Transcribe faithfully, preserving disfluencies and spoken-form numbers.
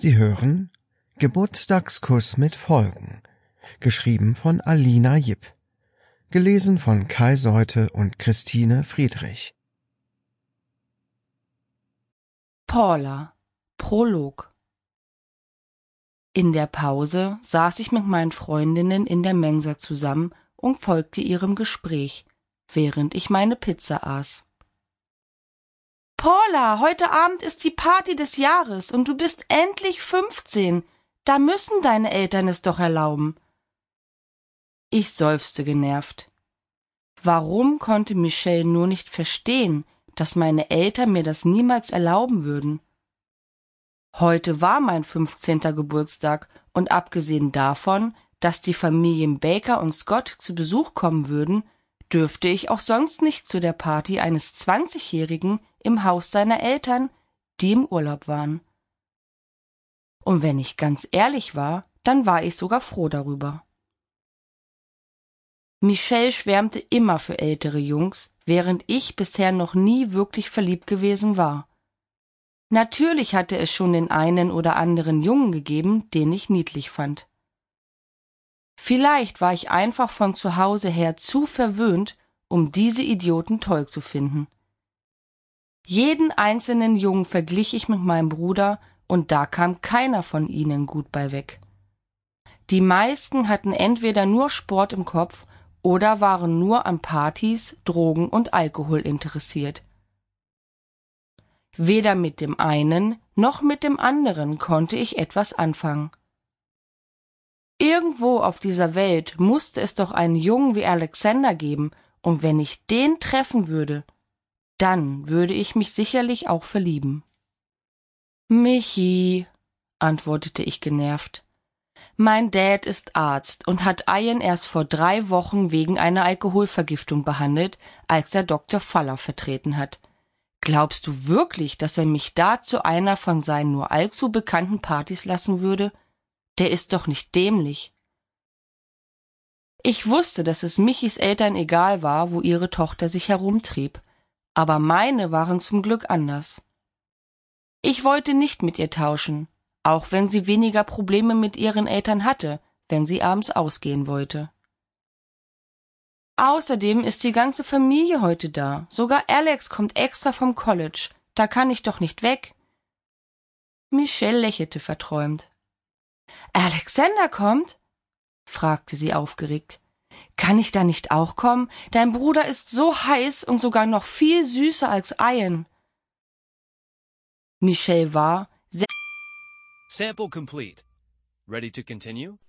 Sie hören Geburtstagskuss mit Folgen, geschrieben von Alina Jipp, gelesen von Kai Seute und Christine Friedrich. Paula, Prolog. In der Pause saß ich mit meinen Freundinnen in der Mensa zusammen und folgte ihrem Gespräch, während ich meine Pizza aß. Paula, heute Abend ist die Party des Jahres und du bist endlich fünfzehn. Da müssen deine Eltern es doch erlauben. Ich seufzte genervt. Warum konnte Michelle nur nicht verstehen, dass meine Eltern mir das niemals erlauben würden? Heute war mein fünfzehnter Geburtstag und abgesehen davon, dass die Familien Baker und Scott zu Besuch kommen würden, dürfte ich auch sonst nicht zu der Party eines zwanzigjährigen im Haus seiner Eltern, die im Urlaub waren. Und wenn ich ganz ehrlich war, dann war ich sogar froh darüber. Michelle schwärmte immer für ältere Jungs, während ich bisher noch nie wirklich verliebt gewesen war. Natürlich hatte es schon den einen oder anderen Jungen gegeben, den ich niedlich fand. Vielleicht war ich einfach von zu Hause her zu verwöhnt, um diese Idioten toll zu finden. Jeden einzelnen Jungen verglich ich mit meinem Bruder, und da kam keiner von ihnen gut bei weg. Die meisten hatten entweder nur Sport im Kopf oder waren nur an Partys, Drogen und Alkohol interessiert. Weder mit dem einen noch mit dem anderen konnte ich etwas anfangen. Irgendwo auf dieser Welt musste es doch einen Jungen wie Alexander geben, und wenn ich den treffen würde, dann würde ich mich sicherlich auch verlieben. Michi, antwortete ich genervt. Mein Dad ist Arzt und hat Ian erst vor drei Wochen wegen einer Alkoholvergiftung behandelt, als er Doktor Faller vertreten hat. Glaubst du wirklich, dass er mich da zu einer von seinen nur allzu bekannten Partys lassen würde? Der ist doch nicht dämlich. Ich wusste, dass es Michis Eltern egal war, wo ihre Tochter sich herumtrieb, aber meine waren zum Glück anders. Ich wollte nicht mit ihr tauschen, auch wenn sie weniger Probleme mit ihren Eltern hatte, wenn sie abends ausgehen wollte. Außerdem ist die ganze Familie heute da. Sogar Alex kommt extra vom College. Da kann ich doch nicht weg. Michelle lächelte verträumt. Alexander kommt? Fragte sie aufgeregt. Kann ich da nicht auch kommen? Dein Bruder ist so heiß und sogar noch viel süßer als Ian. Michelle war sehr... Sample complete. Ready to continue?